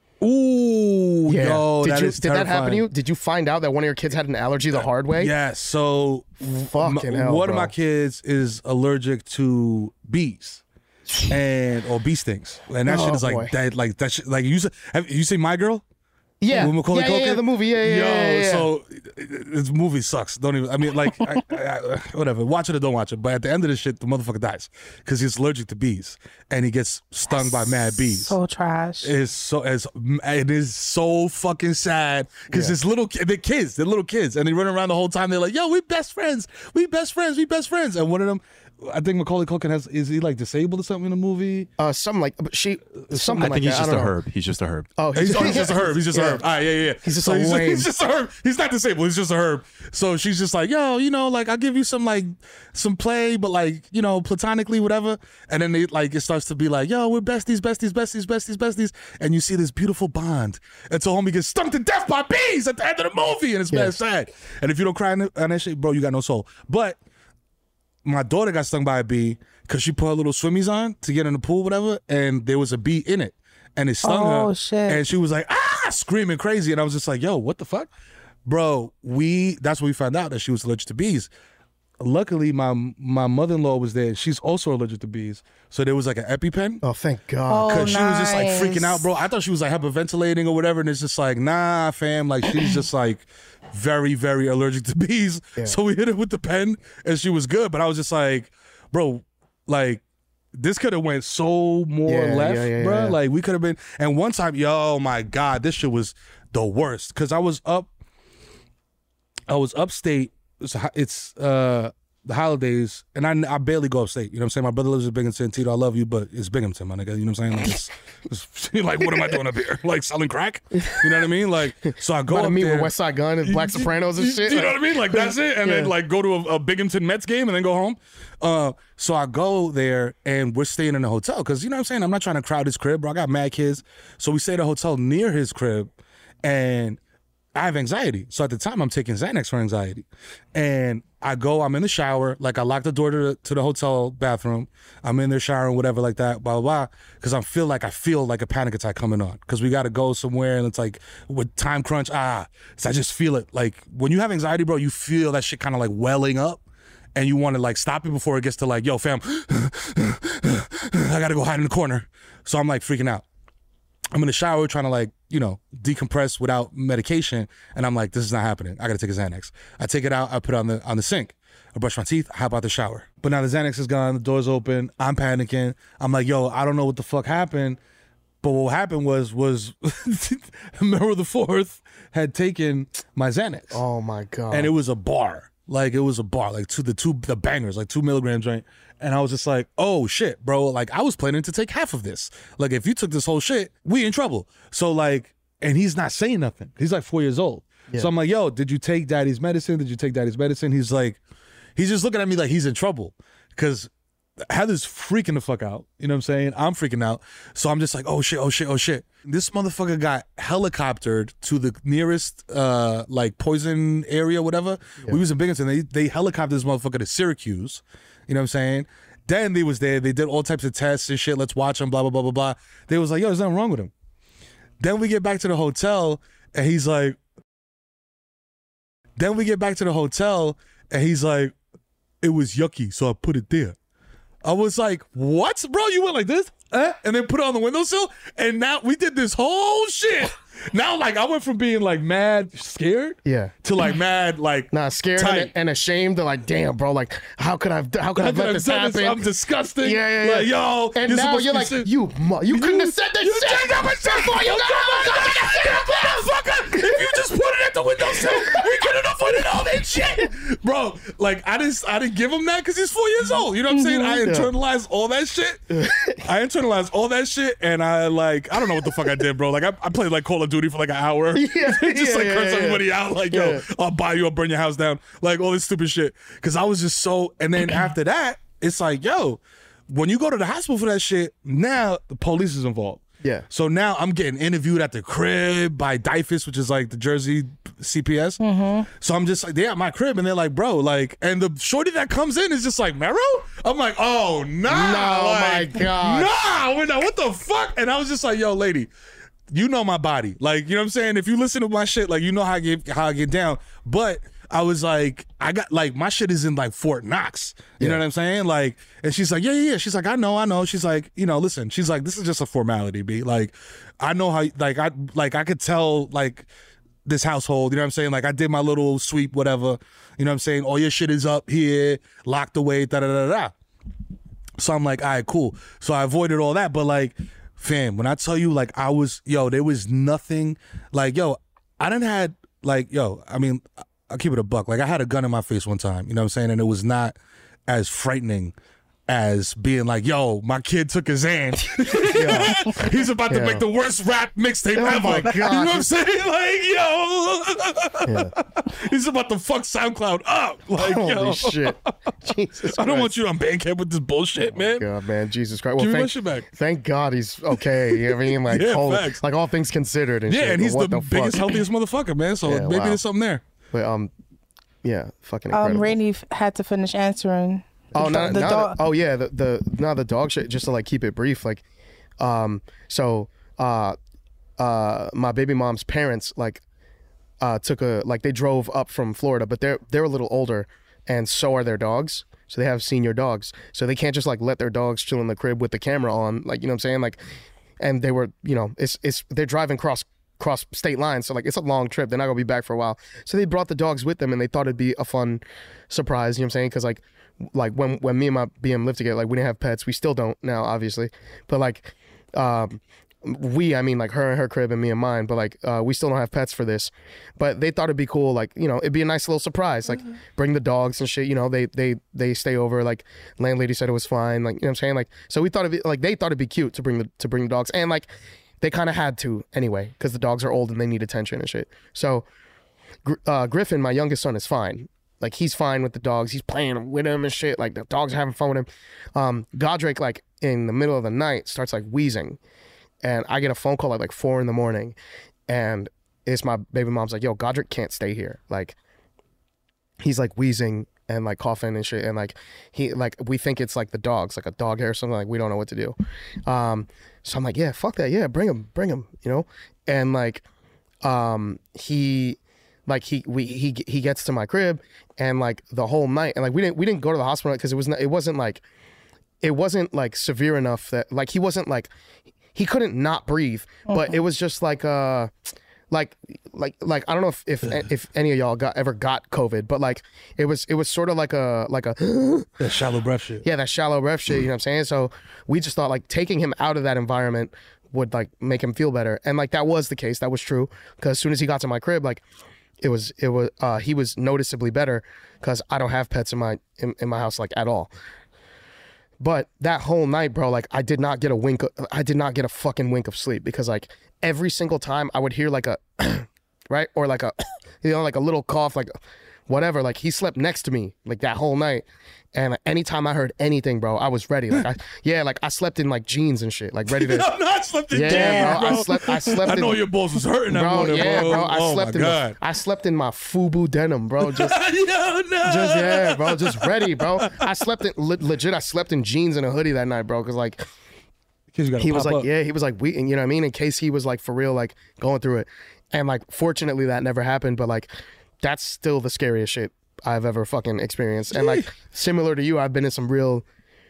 Ooh, yeah. yo, did that you, is Did terrifying. that happen to you? Did you find out that one of your kids had an allergy the hard way? Yeah, so fucking hell, one bro. of my kids is allergic to bees and or bee stings, and that Oh, shit is like boy. that, like that shit. Like you said, have you seen My Girl? Yeah, With Macaulay yeah, yeah, yeah, Culkin? the movie, yeah, yeah, Yo, yeah, yeah, yeah. so this movie sucks. Don't even. I mean, like, I, I, I, whatever. Watch it or don't watch it. But at the end of this shit, the motherfucker dies because he's allergic to bees and he gets stung by mad bees. So trash. It's so it's, it is so fucking sad because Yeah. this little ki- they're kids, they're little kids, and they run around the whole time. They're like, "Yo, we best friends, we best friends, we best friends." And one of them, I think Macaulay Culkin has is he like disabled or something in the movie? Uh, something like, but she, something I like think he's that. just I a don't know. herb. He's just a herb. Oh, He's, oh, he's just a herb. He's just Yeah. a herb. All right, yeah, yeah. yeah. He's just so a he's, lame. he's just a herb. He's not disabled. He's just a herb. So she's just like, yo, you know, like I'll give you some like some play, but like you know, platonically, whatever. And then they like it starts to be like, yo, we're besties, besties, besties, besties, besties. And you see this beautiful bond until homie gets stung to death by bees at the end of the movie, and it's Yeah. bad sad. And if you don't cry on that shit, bro, you got no soul. But my daughter got stung by a bee because she put her little swimmies on to get in the pool, whatever, and there was a bee in it. And it stung Oh, her. shit. And she was like, ah, screaming crazy. And I was just like, yo, what the fuck? Bro, we, that's when we found out that she was allergic to bees. Luckily, my my mother-in-law was there. She's also allergic to bees. So there was like an EpiPen. Oh, thank God. Oh, Cause she was just like freaking nice. out, bro. I thought she was like hyperventilating or whatever, and it's just like, nah, fam. Like she's just like very, very allergic to bees. Yeah. So we hit her with the pen, and she was good. But I was just like, bro, like this could have went so more Yeah, left, yeah, yeah, bro. yeah. Like we could have been. And one time, yo, my God, this shit was the worst. Cause I was up, I was upstate. It's, it's uh. the holidays, and I, I barely go upstate. You know what I'm saying? My brother lives in Binghamton. Tito, I love you, but it's Binghamton, my nigga. You know what I'm saying? Like, it's, it's, like what am I doing up here? Like selling crack? You know what I mean? Like, so I go About to up meet there. with West Side Gun and Black Sopranos and shit. You know what I mean? Like that's it, and then Yeah. like go to a, a Binghamton Mets game and then go home. Uh, so I go there and we're staying in a hotel because you know what I'm saying. I'm not trying to crowd his crib, bro. I got mad kids, so we stay at a hotel near his crib, and I have anxiety. So at the time, I'm taking Xanax for anxiety, and I go, I'm in the shower, like I lock the door to the, to the hotel bathroom. I'm in there showering, whatever, like that, blah, blah, blah. Because I feel like I feel like a panic attack coming on. Because we got to go somewhere, and it's like, with time crunch, ah. So I just feel it. Like, when you have anxiety, bro, you feel that shit kind of like welling up. And you want to like stop it before it gets to like, yo, fam, I got to go hide in the corner. So I'm like freaking out. I'm in the shower trying to like, you know, decompress without medication. And I'm like, this is not happening. I got to take a Xanax. I take it out. I put it on the on the sink. I brush my teeth. I hop out the shower. But now the Xanax is gone. The door's open. I'm panicking. I'm like, yo, I don't know what the fuck happened. But what happened was, was Mero the Fourth had taken my Xanax. Oh, my God. And it was a bar. Like, it was a bar. Like, two, the two, the bangers, like two milligram joint. And I was just like, oh, shit, bro. Like, I was planning to take half of this. Like, if you took this whole shit, we in trouble. So, like, and he's not saying nothing. He's like four years old. Yeah. So I'm like, yo, did you take daddy's medicine? Did you take daddy's medicine? He's like, he's just looking at me like he's in trouble. Because Heather's freaking the fuck out. You know what I'm saying? I'm freaking out. So I'm just like, oh, shit, oh, shit, oh, shit. This motherfucker got helicoptered to the nearest, uh, like, poison area, whatever. Yeah. We was in Binghamton. They, they helicoptered this motherfucker to Syracuse. You know what I'm saying? Then they was there. They did all types of tests and shit. Let's watch him, blah, blah, blah, blah, blah. They was like, yo, there's nothing wrong with him. Then we get back to the hotel, and he's like, then we get back to the hotel, and he's like, it was yucky, so I put it there. I was like, what? Bro, you went like this? Eh? And then put it on the windowsill? And now we did this whole shit. Now, like, I went from being, like, mad scared Yeah. to, like, mad, like, Nah, scared tight. and, and ashamed. They're like, damn, bro. Like, how could I? How could I I have could let have this done this. happen? I'm disgusting. Yeah, yeah, yeah. Like, yo. And you're now supposed you're to like, sit- you, mu- you couldn't have said this You shit did that before you got motherfucker! If you just put it at the windowsill, we could have avoided all that shit, bro. like I didn't I didn't give him that because he's four years old. You know what I'm saying? I internalized all that shit. I internalized all that shit, and I like I don't know what the fuck I did, bro. Like I, I played like Call of Duty for like an hour, Yeah, just yeah, like yeah, curse yeah. everybody out, like yo, Yeah. I'll buy you, I'll burn your house down, like all this stupid shit. Because I was just so. And then after that, it's like yo, when you go to the hospital for that shit, now the police is involved. Yeah. So now I'm getting interviewed at the crib by D I F S, which is like the Jersey C P S. Mm-hmm. So I'm just like, they're at my crib and they're like, bro, like, and the shorty that comes in is just like, Mero? I'm like, oh, nah. No, like, my God. Nah, we're not, what the fuck? And I was just like, yo, lady, you know my body. Like, you know what I'm saying? If you listen to my shit, like, you know how I get, how I get down. But I was like, I got like my shit is in like Fort Knox. You Yeah. know what I'm saying? Like, and she's like, yeah, yeah, yeah. She's like, I know, I know. She's like, you know, listen. She's like, this is just a formality, B. Like, I know how. Like, I like I could tell like this household. You know what I'm saying? Like, I did my little sweep, whatever. You know what I'm saying? All your shit is up here, locked away, da da da da. So I'm like, all right, cool. So I avoided all that. But like, fam, when I tell you, like, I was, yo, there was nothing. Like, yo, I done had like, yo, I mean. I'll keep it a buck. Like I had a gun in my face one time, you know what I'm saying? And it was not as frightening as being like, yo, my kid took his hand. He's about to Yeah. make the worst rap mixtape Oh ever. my You know God. what I'm saying? Like, yo. He's about to fuck SoundCloud up. Like, Holy yo. shit. Jesus I don't Christ. want you on Bandcamp with this bullshit, man. God, man, Jesus Christ. Well, Give me my thank, shit back. thank God he's okay. You know what I mean? Like, Yeah, holy- facts. like all things considered and Yeah, shit. and he's what the, the, biggest, fuck? healthiest motherfucker, man. So Yeah, maybe wow. there's something there. But, um, yeah, fucking incredible. Um, Rainey f- had to finish answering. Oh, the, now, the now dog. the, oh yeah, the the now the dog shit. Just to like keep it brief, like, um, so uh, uh, my baby mom's parents like, uh, took a like they drove up from Florida, but they're they're a little older, and so are their dogs. So they have senior dogs, so they can't just like let their dogs chill in the crib with the camera on, like you know what I'm saying, like, and they were you know it's it's they're driving cross. cross state lines, so like it's a long trip, they're not gonna be back for a while, so they brought the dogs with them and they thought it'd be a fun surprise, you know what I'm saying, because like like when when me and my B M lived together, like we didn't have pets, we still don't now obviously, but like um we I mean like her and her crib and me and mine, but like uh we still don't have pets for this, but they thought it'd be cool, like you know it'd be a nice little surprise, like mm-hmm. bring the dogs and shit, you know they they they stay over, like landlady said it was fine, like you know what I'm saying, like so we thought it'd be like they thought it'd be cute to bring the to bring the dogs, and like they kind of had to anyway because the dogs are old and they need attention and shit. So uh, Griffin, my youngest son, is fine. Like he's fine with the dogs. He's playing with them and shit. Like the dogs are having fun with him. Um, Godric, like in the middle of the night, starts like wheezing, and I get a phone call at like four in the morning, and it's my baby mom's like, "Yo, Godric can't stay here." Like he's like wheezing and like coughing and shit, and like he like we think it's like the dogs, like a dog hair or something. Like we don't know what to do. Um, so I'm like, yeah, fuck that, yeah, bring him, bring him, you know. And like, um, he, like he we he he gets to my crib, and like the whole night, and like we didn't we didn't go to the hospital because it was not, it wasn't like it wasn't like severe enough that like he wasn't like he couldn't not breathe, but it was just like uh. Like, like, like, I don't know if, if if any of y'all got ever got COVID, but like, it was it was sort of like a like a That shallow breath shit. yeah, that shallow breath shit. You know what I'm saying? So we just thought like taking him out of that environment would like make him feel better, and like that was the case. That was true because as soon as he got to my crib, like it was it was uh, he was noticeably better because I don't have pets in my in, in my house like at all. But that whole night, bro, like I did not get a wink. Of, I did not get a fucking wink of sleep because like every single time I would hear like a, right? Or like a, you know, like a little cough, like whatever. Like he slept next to me like that whole night. And like, anytime I heard anything, bro, I was ready. Like I, yeah, like I slept in like jeans and shit, like ready to. I'm not slept in Yeah, jeans, bro, bro. I slept- I slept I know in- your balls was hurting that Bro, morning, yeah, bro. bro. I oh slept my in God. my, I slept in my FUBU denim, bro. Just, Yo, no. just yeah, bro. Just ready, bro. I slept in le- legit. I slept in jeans and a hoodie that night, bro. Cause like Kids gotta he was pop like, up. yeah, he was like, we, you know what I mean? In case he was like for real, like going through it, and like fortunately that never happened. But like that's still the scariest shit I've ever fucking experienced. And like similar to you, I've been in some real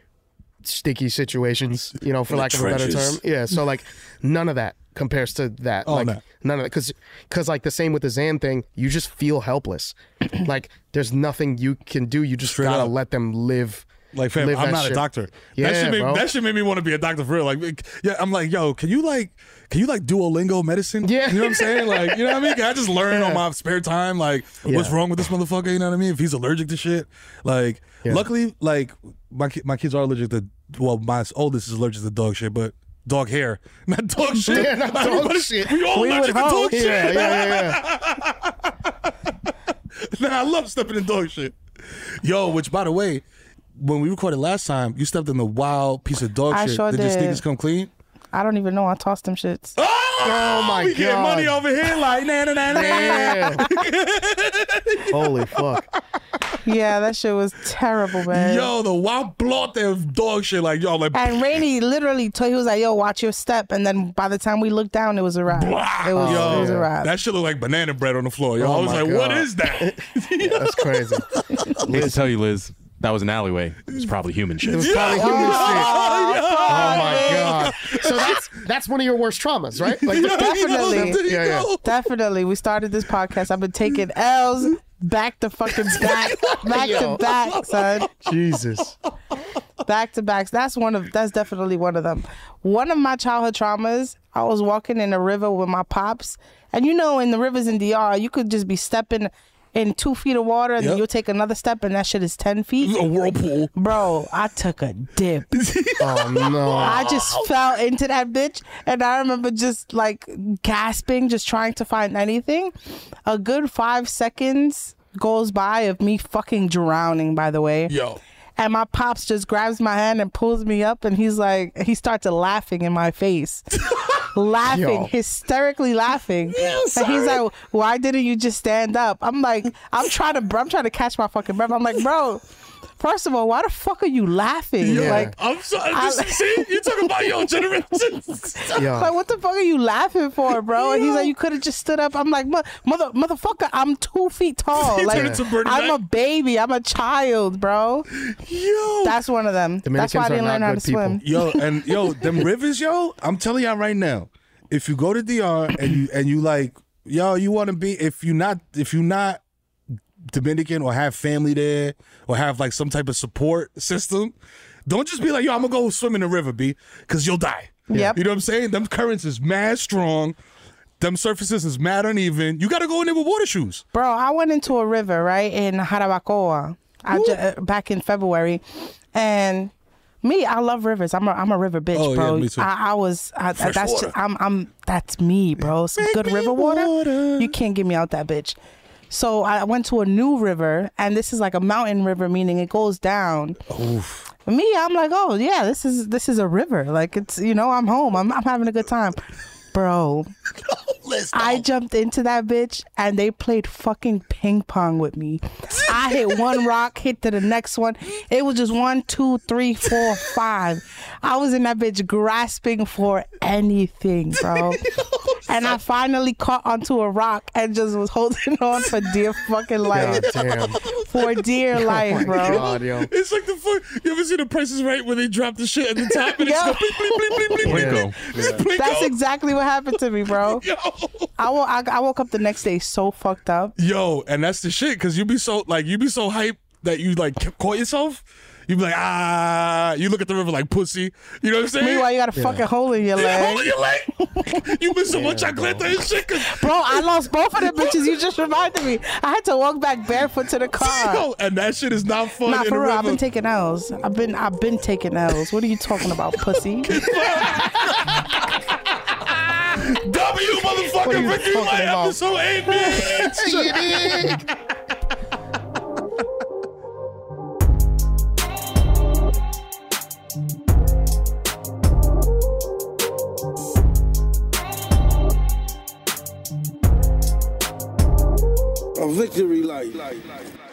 sticky situations, you know, for In the lack of a better term. trenches. Yeah. So like none of that compares to that. Oh, like no. none of it. Cause, cause like the same with the Zan thing, you just feel helpless. Like there's nothing you can do. You just Straight gotta up. let them live Like, fam, live I'm that not shit. a doctor. Yeah, that shit made bro. that shit made me want to be a doctor for real. Like, yeah, I'm like, yo, can you like, can you like Duolingo medicine? Yeah. You know what I'm saying? Like, you know what I mean? Can I just learn Yeah. on my spare time? Like, what's Yeah. wrong with this motherfucker? You know what I mean? If he's allergic to shit, like, Yeah. luckily, like my ki- my kids are allergic to. Well, my oldest is allergic to dog shit, but. Dog hair, not dog shit. Yeah, not dog Everybody- shit. We all We allergic would to dog hope. shit. Yeah, yeah, yeah, yeah. Nah, I love stepping in dog shit. Yo, which by the way, when we recorded last time, you stepped in the wild piece of dog I shit. sure did your did. sneakers come clean? I don't even know. I tossed them shits. Oh, my we getting God. money over here like na na na na. Damn. Holy fuck. Yeah, that shit was terrible, man. Yo, the wild blot there of dog shit like yo like And Rainey literally told he was like, "Yo, watch your step." And then by the time we looked down, it was a wrap. blah. It was, yo, it was a wrap. that shit looked like banana bread on the floor. Yo, Oh I was my like, what God. is that? That's crazy. Hate to tell you, Liz, that was an alleyway. It was probably human shit. It was probably human shit. Oh, Oh my god. So that's that's one of your worst traumas, right? Like Definitely. Yeah, yeah. Definitely. We started this podcast. I've been taking L's back to fucking back, back Yo. to back, son. Jesus. Back to backs. That's one of. That's definitely one of them. One of my childhood traumas. I was walking in a river with my pops, and you know, in the rivers in D R, you could just be stepping in two feet of water, and Yep. then you'll take another step, and that shit is ten feet. a whirlpool. Bro, I took a dip. Oh no. I just fell into that bitch, and I remember just like gasping, just trying to find anything. A good five seconds goes by of me fucking drowning, by the way. Yo. And my pops just grabs my hand and pulls me up, and he's like, he starts laughing in my face. laughing, Yo. hysterically laughing. And he's like, why didn't you just stand up? I'm like, I'm trying to, I'm trying to catch my fucking breath. I'm like, bro, first of all, why the fuck are you laughing? Yeah. Like, I'm sorry. I- This, see, you talking about your generation. Yeah. like, what the fuck are you laughing for, bro? And he's like, you could have just stood up. I'm like, "Mo- mother, motherfucker, I'm two feet tall. He Like, turned into Bernie I'm Mac. a baby. I'm a child, bro. Yo. That's one of them. That's why I Dominicans didn't are learn not how to good people. swim. Yo, and yo, them rivers, yo, I'm telling y'all right now, if you go to D R and you and you like, yo, you want to be, if you not, if you not Dominican or have family there or have like some type of support system, don't just be like, yo, I'm gonna go swim in the river, B, because you'll die. Yep. You know what I'm saying? Them currents is mad strong. Them surfaces is mad uneven. You gotta go in there with water shoes. Bro, I went into a river, right, in Jarabacoa I ju- uh, back in February. And me, I love rivers. I'm a, I'm a river bitch, Oh, yeah, bro. me too. I, I was, I, Fresh that's water. just, I'm, I'm, that's me, bro. Some Make good me river water, water. you can't get me out that bitch. So I went to a new river, and this is like a mountain river, meaning it goes down. Oof. Me, I'm like, oh yeah, this is this is a river. Like, it's, you know, I'm home. I'm I'm having a good time, bro. I jumped into that bitch, and they played fucking ping pong with me. I hit one rock, hit to the next one. It was just one, two, three, four, five. I was in that bitch grasping for anything, bro. And I finally caught onto a rock and just was holding on for dear fucking life. God damn. For dear life, Oh my bro. God, yo. It's like the fuck. You ever see the Price is Right when they drop the shit at the top and it's Yo. go blink, blink, blink, blink, blink, Plinko. blink, blink, That's go. exactly what happened to me, bro. Yo. I, wo- I, I woke up the next day so fucked up. Yo, and that's the shit, cause you be so like you be so hyped that you like caught yourself. You be like, ah, you look at the river like pussy. You know what I'm saying? Meanwhile, you got a fucking hole in your Yeah, hold leg. your leg. You been so much chocolate and shit. 'cause- Bro, I lost both of them bitches. You just reminded me. I had to walk back barefoot to the car. Yo, and that shit is not fun. Nah, in for the real, I've river. been taking L's. I've been, I've been taking L's. What are you talking about, pussy? W motherfucking What are you Victory talking Light about? episode eight, bitch. A victory light.